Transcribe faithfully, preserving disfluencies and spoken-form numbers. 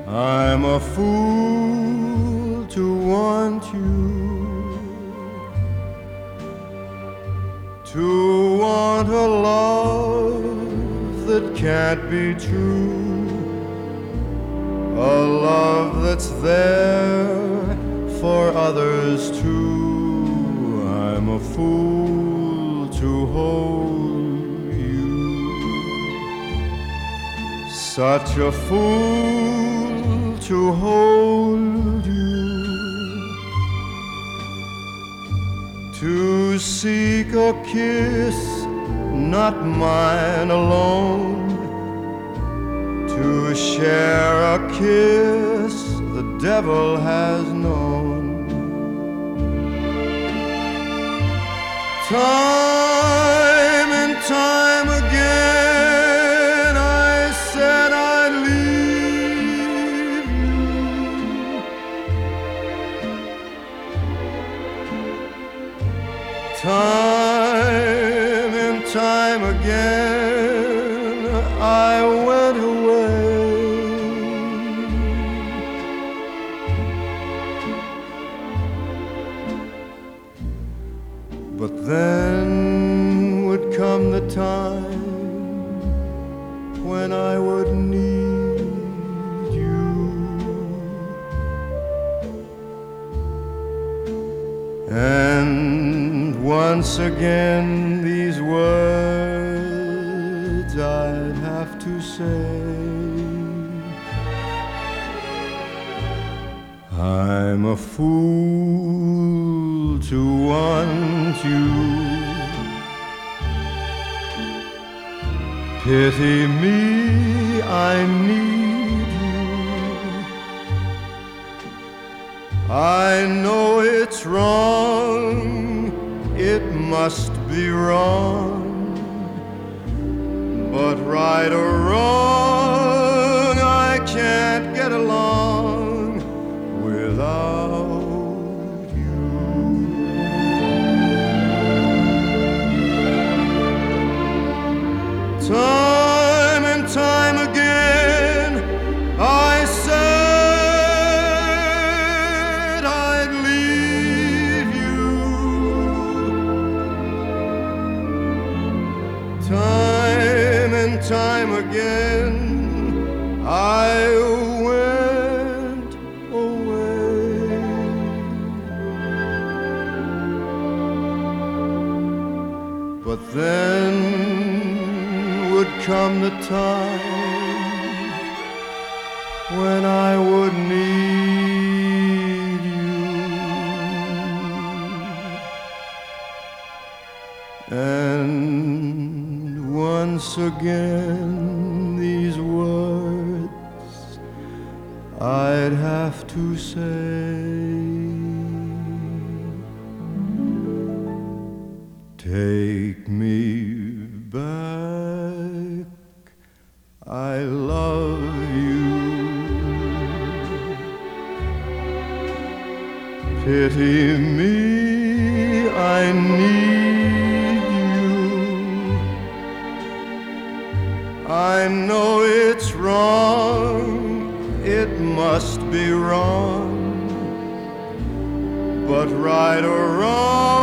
I'm a fool to want you, to want a love that can't be true, a love that's there for others too. I'm a fool to hold you, such a fool to hold you, to seek a kiss, not mine alone, to share a kiss the devil has known. Time and time again I said I'd leave you. Time and time again I went away. But then would come the time when I would need you, and once again these words I'd have to say. I'm a fool to want you, pity me, I need you. I know it's wrong, it must be wrong, but right or wrong I can't get along without you. Time and time again I said I'd leave you. Time and time again I went away. But then would come the time when I would need you, and once again these words I'd have to say. Take me back, I love you. Pity me, I need you. I know it's wrong, it must be wrong, but right or wrong